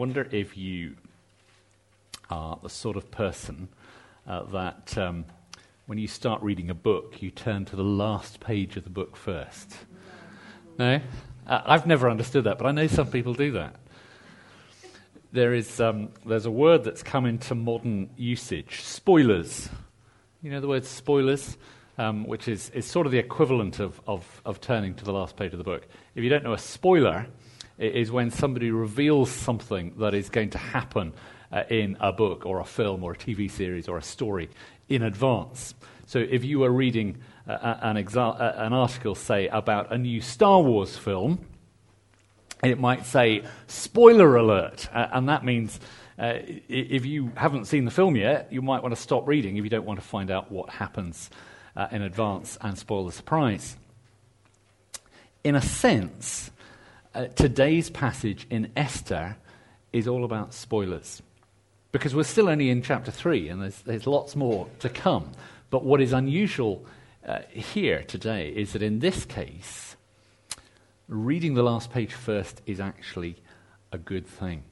wonder if you are the sort of person that when you start reading a book, you turn to the last page of the book first. No? I've never understood that, but I know some people do that. There's a word that's come into modern usage, spoilers. You know the word spoilers, which is sort of the equivalent of turning to the last page of the book. If you don't know, a spoiler is when somebody reveals something that is going to happen in a book or a film or a TV series or a story in advance. So if you were reading an article, say, about a new Star Wars film, it might say, spoiler alert, and that means if you haven't seen the film yet, you might want to stop reading if you don't want to find out what happens in advance and spoil the surprise. In a sense, today's passage in Esther is all about spoilers, because we're still only in chapter 3, and there's lots more to come. But what is unusual here today is that in this case, reading the last page first is actually a good thing.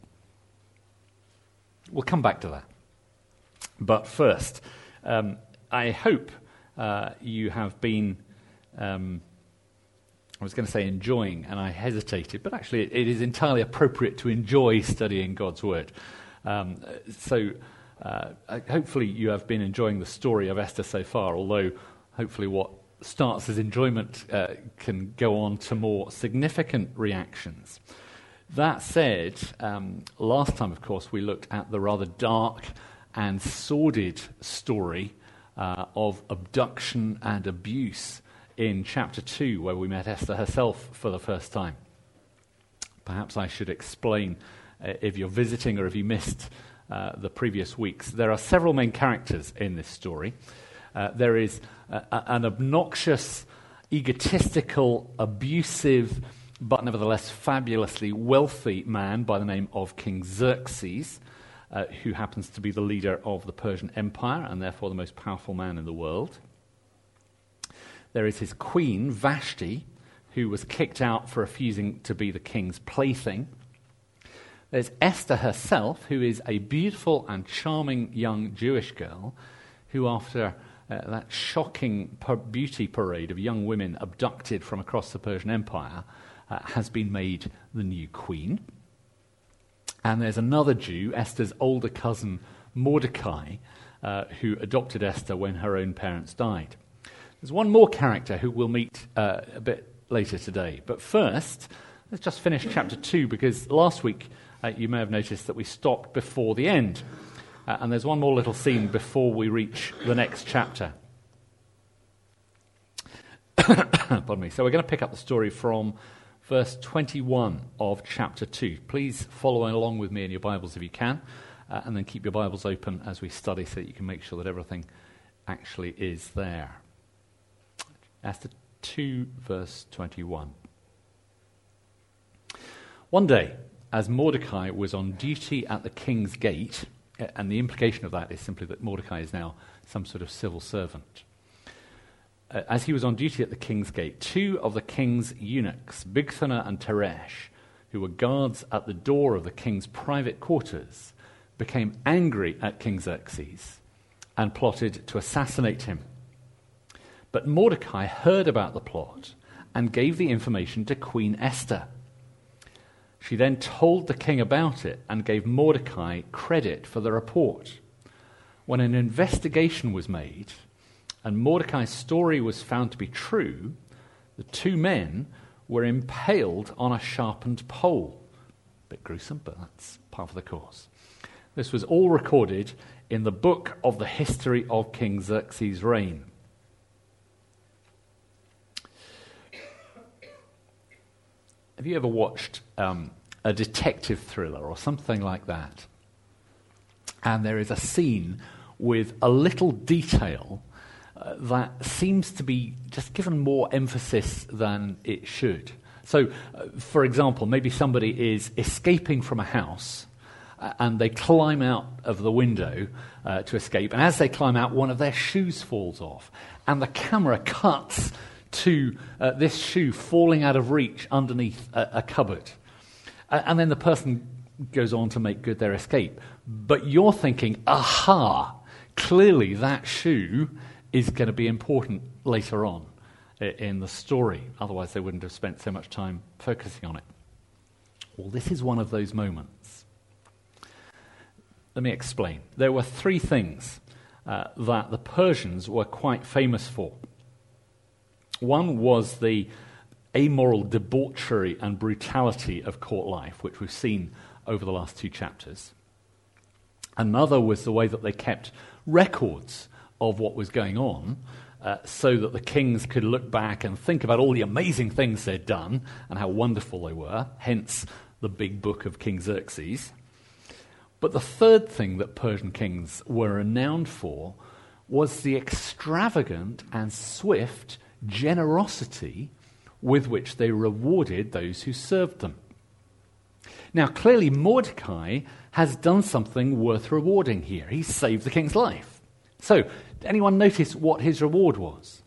We'll come back to that. But first, I hope you have been, I was going to say enjoying, and I hesitated, but actually it is entirely appropriate to enjoy studying God's Word. Hopefully you have been enjoying the story of Esther so far, although hopefully what starts as enjoyment can go on to more significant reactions. That said, last time, of course, we looked at the rather dark and sordid story of abduction and abuse in chapter 2, where we met Esther herself for the first time. Perhaps I should explain, if you're visiting or if you missed the previous weeks, there are several main characters in this story. There is an obnoxious, egotistical, abusive, but nevertheless fabulously wealthy man by the name of King Xerxes, who happens to be the leader of the Persian Empire and therefore the most powerful man in the world. There is his queen, Vashti, who was kicked out for refusing to be the king's plaything. There's Esther herself, who is a beautiful and charming young Jewish girl who, after that shocking beauty parade of young women abducted from across the Persian Empire, has been made the new queen. And there's another Jew, Esther's older cousin Mordecai, who adopted Esther when her own parents died. There's one more character who we'll meet a bit later today. But first, let's just finish chapter 2, because last week you may have noticed that we stopped before the end. And there's one more little scene before we reach the next chapter. Pardon me. So we're going to pick up the story from verse 21 of chapter 2. Please follow along with me in your Bibles if you can, and then keep your Bibles open as we study so that you can make sure that everything actually is there. Esther 2, verse 21. One day, as Mordecai was on duty at the king's gate, and the implication of that is simply that Mordecai is now some sort of civil servant. As he was on duty at the king's gate, two of the king's eunuchs, Bigthana and Teresh, who were guards at the door of the king's private quarters, became angry at King Xerxes and plotted to assassinate him. But Mordecai heard about the plot and gave the information to Queen Esther. She then told the king about it and gave Mordecai credit for the report. When an investigation was made and Mordecai's story was found to be true, the two men were impaled on a sharpened pole. A bit gruesome, but that's part of the course. This was all recorded in the book of the history of King Xerxes' reign. Have you ever watched a detective thriller or something like that? And there is a scene with a little detail that seems to be just given more emphasis than it should. So, for example, maybe somebody is escaping from a house and they climb out of the window to escape. And as they climb out, one of their shoes falls off. And the camera cuts to this shoe falling out of reach underneath a cupboard. And then the person goes on to make good their escape. But you're thinking, aha, clearly that shoe is going to be important later on in the story. Otherwise they wouldn't have spent so much time focusing on it. Well, this is one of those moments. Let me explain. There were three things that the Persians were quite famous for. One was the amoral debauchery and brutality of court life, which we've seen over the last two chapters. Another was the way that they kept records of what was going on, so that the kings could look back and think about all the amazing things they'd done and how wonderful they were, hence the big book of King Xerxes. But the third thing that Persian kings were renowned for was the extravagant and swift generosity with which they rewarded those who served them. Now, clearly Mordecai has done something worth rewarding here. He saved the king's life. So, did anyone notice what his reward was?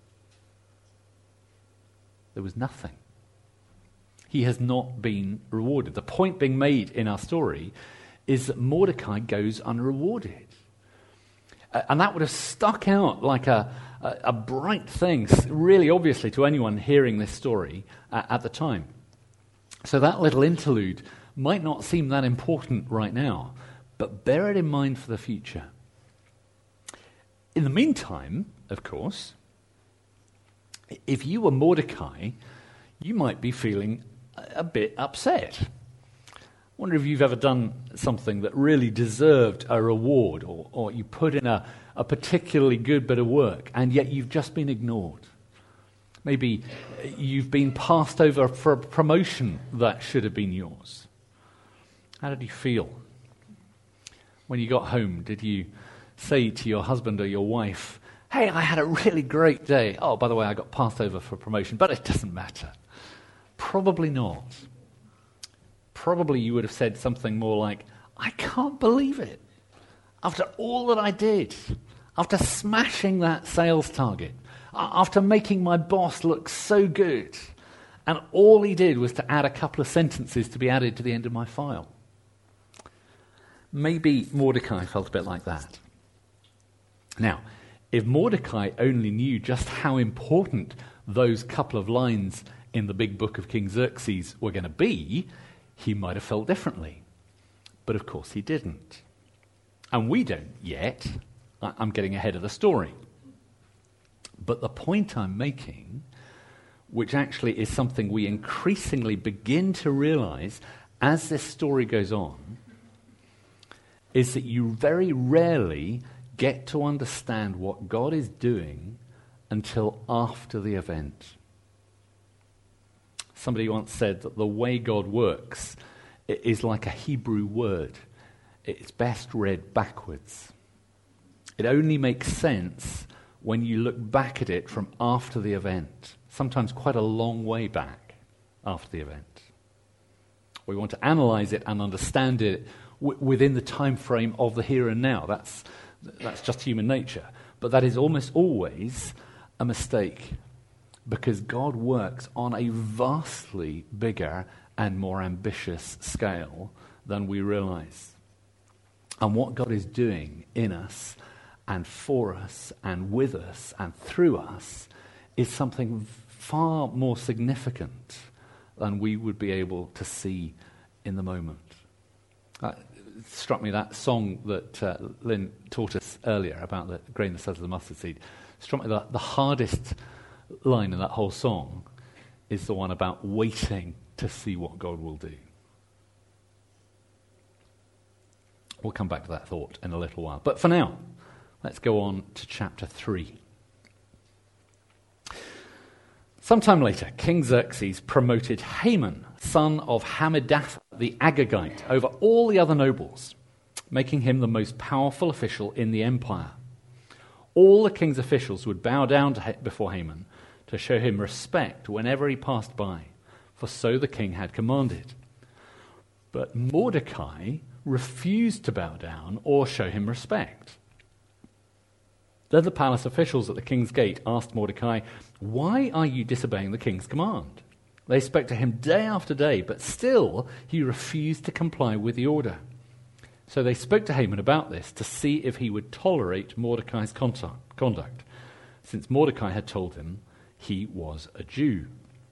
There was nothing. He has not been rewarded. The point being made in our story is that Mordecai goes unrewarded. And that would have stuck out like a bright thing, really obviously to anyone hearing this story at the time. So that little interlude might not seem that important right now, but bear it in mind for the future. In the meantime, of course, if you were Mordecai, you might be feeling a bit upset. I wonder if you've ever done something that really deserved a reward, or you put in a particularly good bit of work, and yet you've just been ignored. Maybe you've been passed over for a promotion that should have been yours. How did you feel? When you got home, did you say to your husband or your wife, "Hey, I had a really great day. Oh, by the way, I got passed over for a promotion, but it doesn't matter"? Probably not. Probably you would have said something more like, "I can't believe it. After all that I did, after smashing that sales target, after making my boss look so good, and all he did was to add a couple of sentences to be added to the end of my file." Maybe Mordecai felt a bit like that. Now, if Mordecai only knew just how important those couple of lines in the big book of King Xerxes were going to be, he might have felt differently. But of course he didn't. And we don't yet. I'm getting ahead of the story. But the point I'm making, which actually is something we increasingly begin to realize as this story goes on, is that you very rarely get to understand what God is doing until after the event. Somebody once said that the way God works is like a Hebrew word. It's best read backwards. It only makes sense when you look back at it from after the event, sometimes quite a long way back after the event. We want to analyze it and understand it within the time frame of the here and now. That's just human nature. But that is almost always a mistake, because God works on a vastly bigger and more ambitious scale than we realize. And what God is doing in us and for us and with us and through us is something far more significant than we would be able to see in the moment. It struck me that song that Lynn taught us earlier about the grain the size of the mustard seed. It struck me that the hardest line in that whole song is the one about waiting to see what God will do. We'll come back to that thought in a little while. But for now, let's go on to chapter 3. Sometime later, King Xerxes promoted Haman, son of Hammedatha the Agagite, over all the other nobles, making him the most powerful official in the empire. All the king's officials would bow down before Haman to show him respect whenever he passed by, for so the king had commanded. But Mordecai refused to bow down or show him respect. Then the palace officials at the king's gate asked Mordecai, "Why are you disobeying the king's command?" They spoke to him day after day, but still he refused to comply with the order. So they spoke to Haman about this to see if he would tolerate Mordecai's conduct, since Mordecai had told him he was a Jew.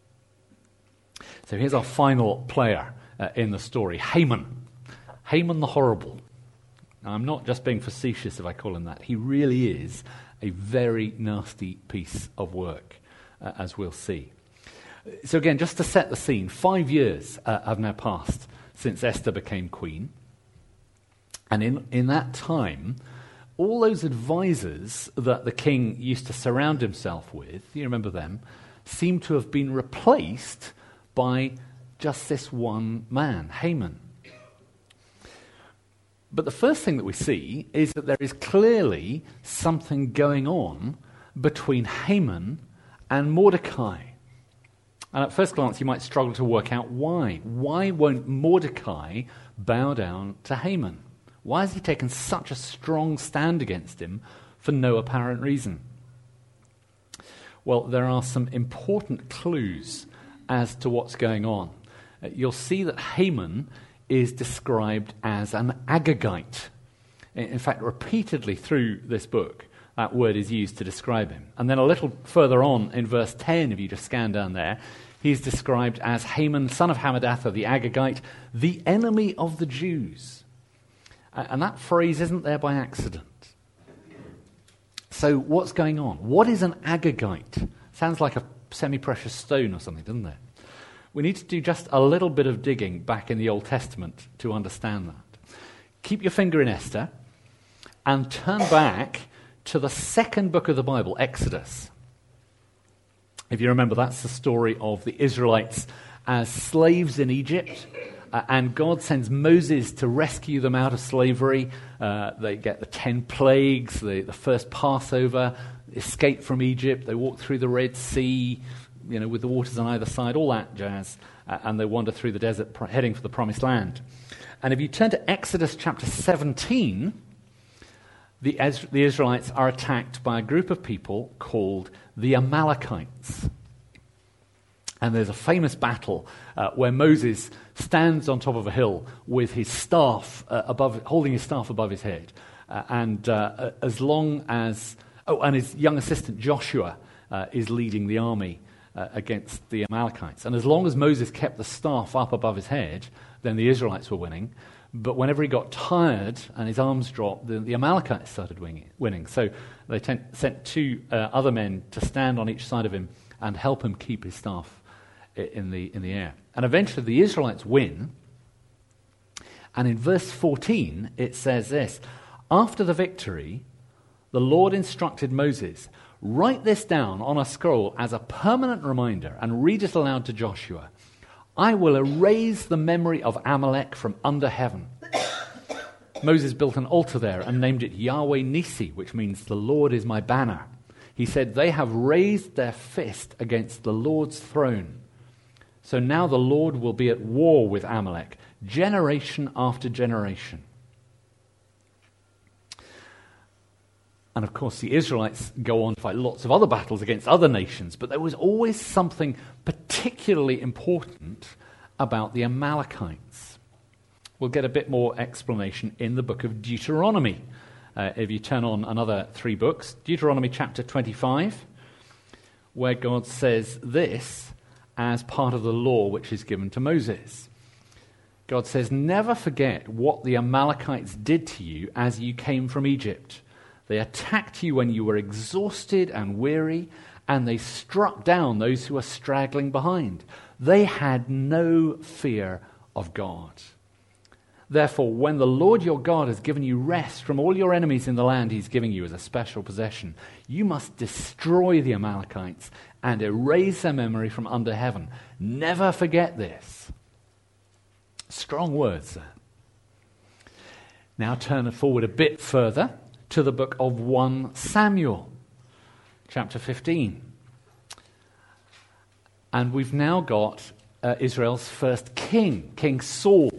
So here's our final player in the story, Haman. Haman the Horrible. Now, I'm not just being facetious if I call him that. He really is a very nasty piece of work, as we'll see. So again, just to set the scene, 5 years have now passed since Esther became queen. And in that time, all those advisors that the king used to surround himself with, you remember them, seem to have been replaced by just this one man, Haman. But the first thing that we see is that there is clearly something going on between Haman and Mordecai. And at first glance, you might struggle to work out why. Why won't Mordecai bow down to Haman? Why has he taken such a strong stand against him for no apparent reason? Well, there are some important clues as to what's going on. You'll see that Haman is described as an Agagite. In fact, repeatedly through this book, that word is used to describe him. And then a little further on in verse 10, if you just scan down there, he's described as Haman, son of Hammedatha, the Agagite, the enemy of the Jews. And that phrase isn't there by accident. So what's going on? What is an Agagite? Sounds like a semi-precious stone or something, doesn't it? We need to do just a little bit of digging back in the Old Testament to understand that. Keep your finger in Esther and turn back to the second book of the Bible, Exodus. If you remember, that's the story of the Israelites as slaves in Egypt, and God sends Moses to rescue them out of slavery. They get the 10 plagues, the first Passover, escape from Egypt. They walk through the Red Sea, with the waters on either side, all that jazz, and they wander through the desert heading for the Promised Land. And if you turn to Exodus chapter 17, the Israelites are attacked by a group of people called the Amalekites. And there's a famous battle where Moses stands on top of a hill with his staff holding his staff above his head. And his young assistant Joshua is leading the army against the Amalekites. And as long as Moses kept the staff up above his head, then the Israelites were winning. But whenever he got tired and his arms dropped, the Amalekites started winning. So they sent 2 other men to stand on each side of him and help him keep his staff in the air. And eventually the Israelites win. And in verse 14 it says this: after the victory, the Lord instructed Moses, write this down on a scroll as a permanent reminder and read it aloud to Joshua. I will erase the memory of Amalek from under heaven. Moses built an altar there and named it Yahweh Nissi, which means the Lord is my banner. He said, they have raised their fist against the Lord's throne. So now the Lord will be at war with Amalek, generation after generation. And of course, the Israelites go on to fight lots of other battles against other nations, but there was always something particularly important about the Amalekites. We'll get a bit more explanation in the book of Deuteronomy. If you turn on another 3 books, Deuteronomy chapter 25, where God says this as part of the law which is given to Moses. God says, never forget what the Amalekites did to you as you came from Egypt. They attacked you when you were exhausted and weary, and they struck down those who were straggling behind. They had no fear of God. Therefore, when the Lord your God has given you rest from all your enemies in the land he's giving you as a special possession, you must destroy the Amalekites and erase their memory from under heaven. Never forget this. Strong words there. Now turn forward a bit further to the book of 1 Samuel, chapter 15. And we've now got Israel's first king, King Saul.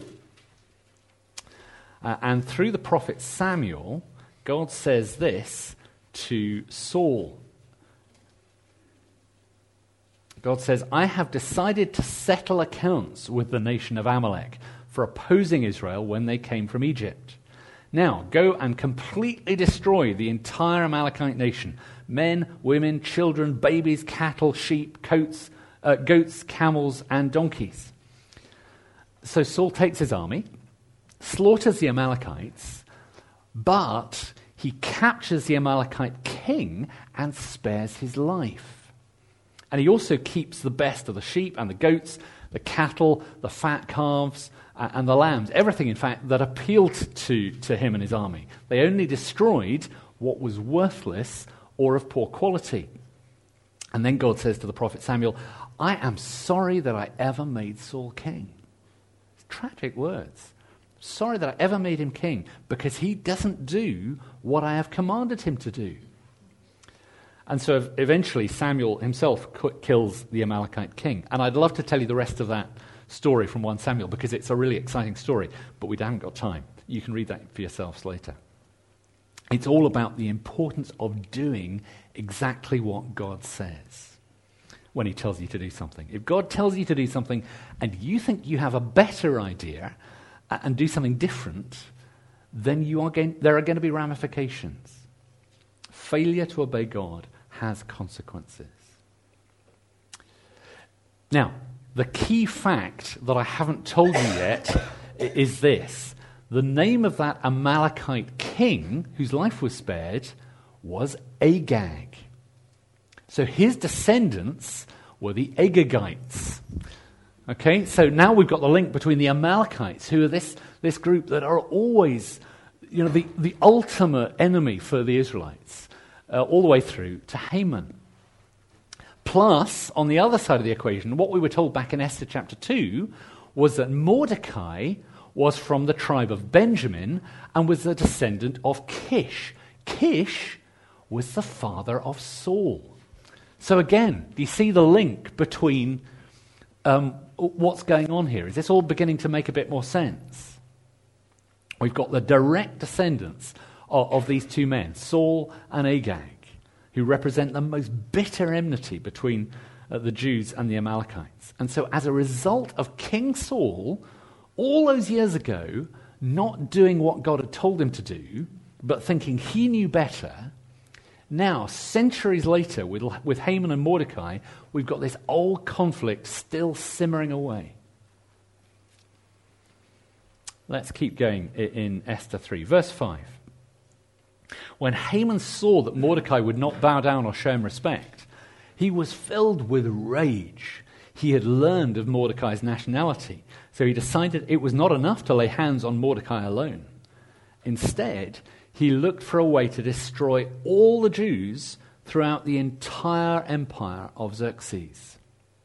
And through the prophet Samuel, God says this to Saul. God says, I have decided to settle accounts with the nation of Amalek for opposing Israel when they came from Egypt. Now, go and completely destroy the entire Amalekite nation. Men, women, children, babies, cattle, sheep, goats, camels, and donkeys. So Saul takes his army, slaughters the Amalekites, but he captures the Amalekite king and spares his life. And he also keeps the best of the sheep and the goats, the cattle, the fat calves, and the lambs. Everything, in fact, that appealed to him and his army. They only destroyed what was worthless or of poor quality. And then God says to the prophet Samuel, I am sorry that I ever made Saul king. It's tragic words. Sorry that I ever made him king, because he doesn't do what I have commanded him to do. And so eventually Samuel himself kills the Amalekite king. And I'd love to tell you the rest of that story from 1 Samuel, because it's a really exciting story, but we haven't got time. You can read that for yourselves later. It's all about the importance of doing exactly what God says when he tells you to do something. If God tells you to do something and you think you have a better idea and do something different, then there are going to be ramifications. Failure to obey God has consequences. Now, the key fact that I haven't told you yet is this. The name of that Amalekite king whose life was spared was Agag. So his descendants were the Agagites. Okay, so now we've got the link between the Amalekites, who are this group that are always, the ultimate enemy for the Israelites, all the way through to Haman. Plus, on the other side of the equation, what we were told back in Esther chapter 2 was that Mordecai was from the tribe of Benjamin and was a descendant of Kish. Kish was the father of Saul. So again, do you see the link between what's going on here? Is this all beginning to make a bit more sense? We've got the direct descendants of these two men, Saul and Agag, who represent the most bitter enmity between the Jews and the Amalekites. And so as a result of King Saul, all those years ago, not doing what God had told him to do, but thinking he knew better, now, centuries later, with Haman and Mordecai, we've got this old conflict still simmering away. Let's keep going in Esther 3, verse 5. When Haman saw that Mordecai would not bow down or show him respect, he was filled with rage. He had learned of Mordecai's nationality, so he decided it was not enough to lay hands on Mordecai alone. Instead, he looked for a way to destroy all the Jews throughout the entire empire of Xerxes.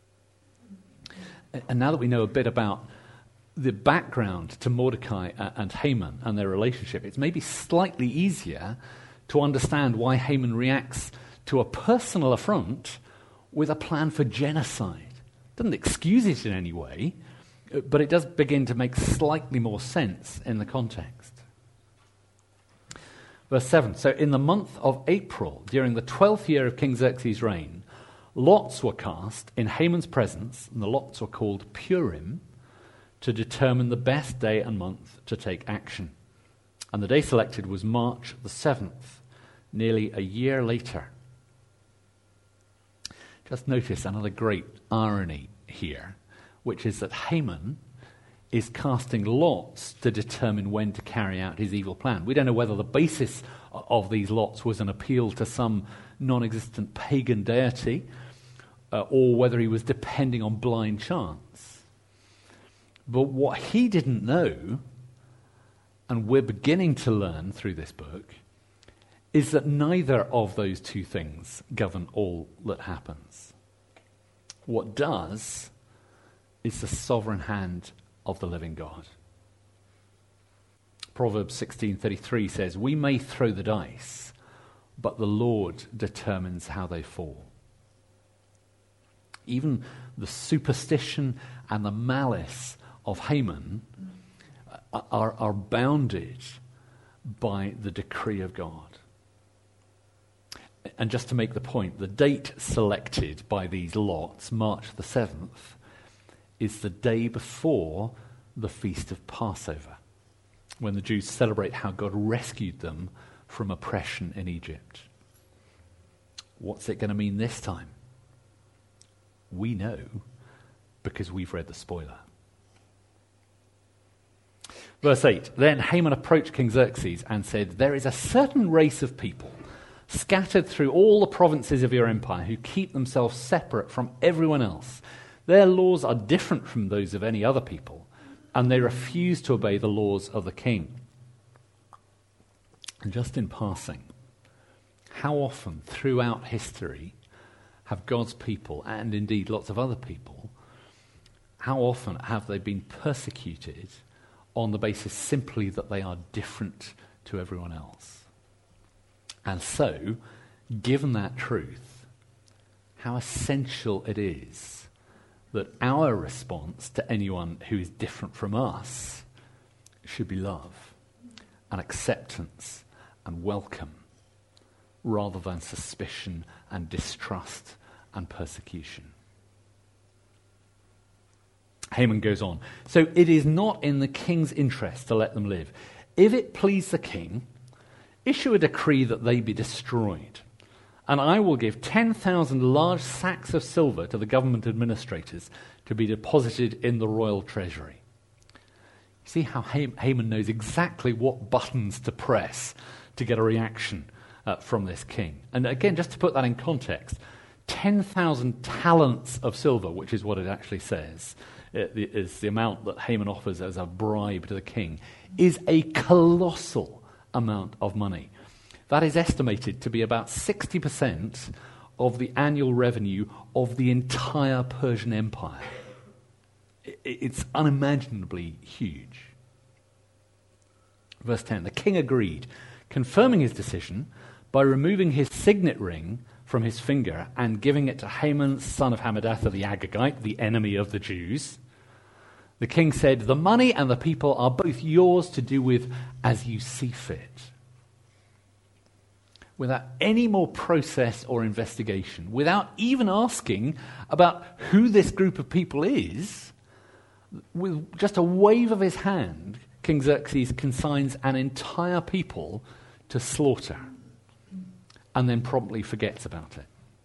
And now that we know a bit about the background to Mordecai and Haman and their relationship, it's maybe slightly easier to understand why Haman reacts to a personal affront with a plan for genocide. It doesn't excuse it in any way, but it does begin to make slightly more sense in the context. Verse 7, so in the month of April, during the 12th year of King Xerxes' reign, lots were cast in Haman's presence, and the lots were called Purim, to determine the best day and month to take action. And the day selected was March the 7th, nearly a year later. Just notice another great irony here, which is that Haman is casting lots to determine when to carry out his evil plan. We don't know whether the basis of these lots was an appeal to some non-existent pagan deity or whether he was depending on blind chance. But what he didn't know, and we're beginning to learn through this book, is that neither of those two things govern all that happens. What does is the sovereign hand of the living God. Proverbs 16:33 says, we may throw the dice, but the Lord determines how they fall. Even the superstition and the malice of Haman are bounded by the decree of God. And just to make the point, the date selected by these lots, March the 7th, is the day before the Feast of Passover, when the Jews celebrate how God rescued them from oppression in Egypt. What's it going to mean this time? We know, because we've read the spoiler. Verse 8, then Haman approached King Xerxes and said, there is a certain race of people scattered through all the provinces of your empire who keep themselves separate from everyone else. Their laws are different from those of any other people, and they refuse to obey the laws of the king. And just in passing, how often throughout history have God's people, and indeed lots of other people, how often have they been persecuted on the basis simply that they are different to everyone else? And so, given that truth, how essential it is that our response to anyone who is different from us should be love and acceptance and welcome, rather than suspicion and distrust and persecution. Haman goes on, so it is not in the king's interest to let them live. If it please the king, issue a decree that they be destroyed, and I will give 10,000 large sacks of silver to the government administrators to be deposited in the royal treasury. You see how Haman knows exactly what buttons to press to get a reaction from this king. And again, just to put that in context, 10,000 talents of silver, which is what it actually says, is the amount that Haman offers as a bribe to the king, is a colossal amount of money. That is estimated to be about 60% of the annual revenue of the entire Persian Empire. It's unimaginably huge. Verse 10, the king agreed, confirming his decision by removing his signet ring from his finger and giving it to Haman, son of Hammedatha the Agagite, the enemy of the Jews. The king said, the money and the people are both yours to do with as you see fit. Without any more process or investigation, without even asking about who this group of people is, with just a wave of his hand, King Xerxes consigns an entire people to slaughter and then promptly forgets about it.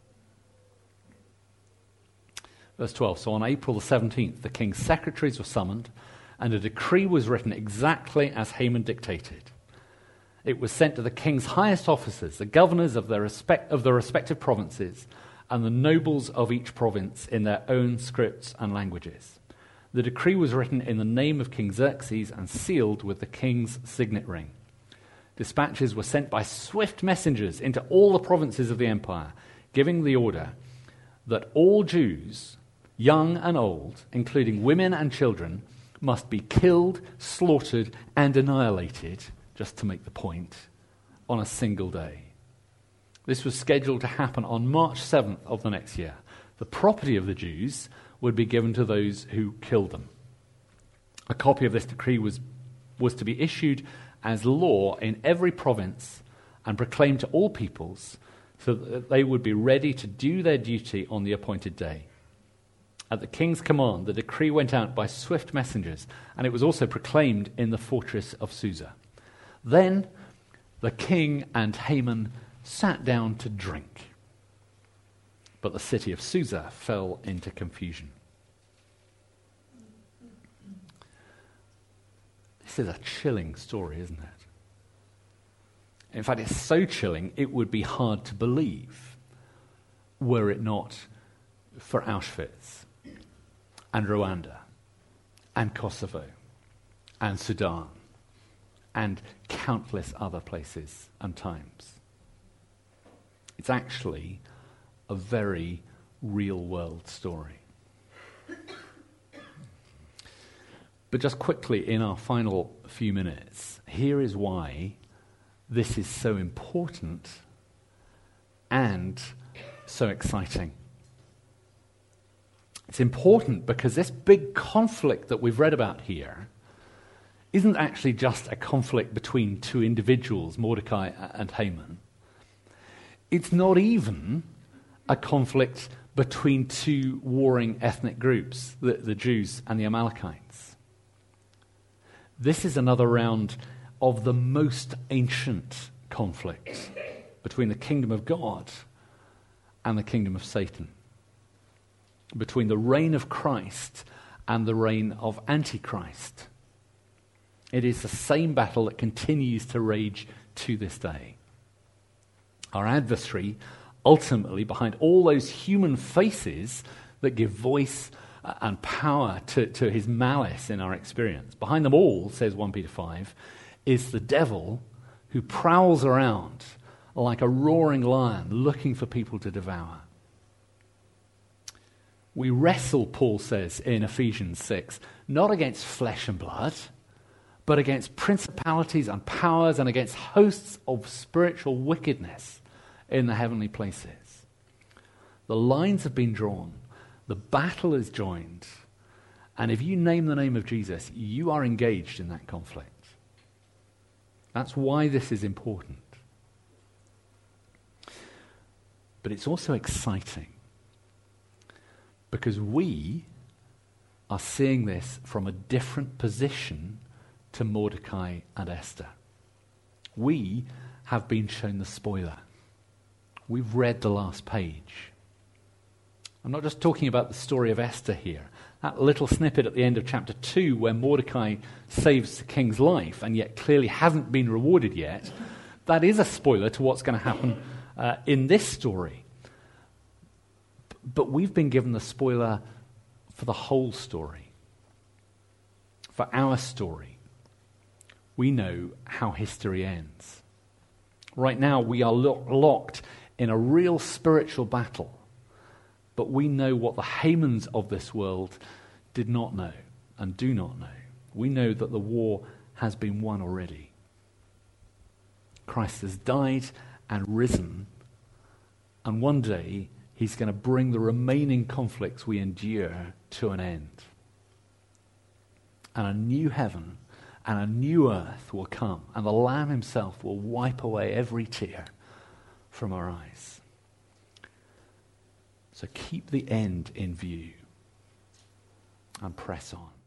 Verse 12, so on April the 17th, the king's secretaries were summoned, and a decree was written exactly as Haman dictated. It was sent to the king's highest officers, the governors of the respective provinces, and the nobles of each province in their own scripts and languages. The decree was written in the name of King Xerxes and sealed with the king's signet ring. Dispatches were sent by swift messengers into all the provinces of the empire, giving the order that all Jews, young and old, including women and children, must be killed, slaughtered, and annihilated, just to make the point, on a single day. This was scheduled to happen on March 7th of the next year. The property of the Jews would be given to those who killed them. A copy of this decree was to be issued as law in every province and proclaimed to all peoples so that they would be ready to do their duty on the appointed day. At the king's command, the decree went out by swift messengers, and it was also proclaimed in the fortress of Susa. Then the king and Haman sat down to drink, but the city of Susa fell into confusion. This is a chilling story, isn't it? In fact, it's so chilling, it would be hard to believe were it not for Auschwitz and Rwanda and Kosovo and Sudan and countless other places and times. It's actually a very real-world story. But just quickly, in our final few minutes, here is why this is so important and so exciting. It's important because this big conflict that we've read about here isn't actually just a conflict between two individuals, Mordecai and Haman. It's not even a conflict between two warring ethnic groups, the Jews and the Amalekites. This is another round of the most ancient conflict between the kingdom of God and the kingdom of Satan, between the reign of Christ and the reign of Antichrist. It is the same battle that continues to rage to this day. Our adversary, ultimately, behind all those human faces that give voice and power to his malice in our experience, behind them all, says 1 Peter 5, is the devil who prowls around like a roaring lion looking for people to devour. We wrestle, Paul says in Ephesians 6, not against flesh and blood, but against principalities and powers and against hosts of spiritual wickedness in the heavenly places. The lines have been drawn. The battle is joined. And if you name the name of Jesus, you are engaged in that conflict. That's why this is important. But it's also exciting because we are seeing this from a different position to Mordecai and Esther. We have been shown the spoiler. We've read the last page. I'm not just talking about the story of Esther here. That little snippet at the end of chapter 2 where Mordecai saves the king's life and yet clearly hasn't been rewarded yet, that is a spoiler to what's going to happen in this story. But we've been given the spoiler for the whole story, for our story. We know how history ends. Right now we are locked in a real spiritual battle, but we know what the Hamans of this world did not know and do not know. We know that the war has been won already. Christ has died and risen, and one day he's going to bring the remaining conflicts we endure to an end. And a new heaven and a new earth will come, and the Lamb himself will wipe away every tear from our eyes. So keep the end in view and press on.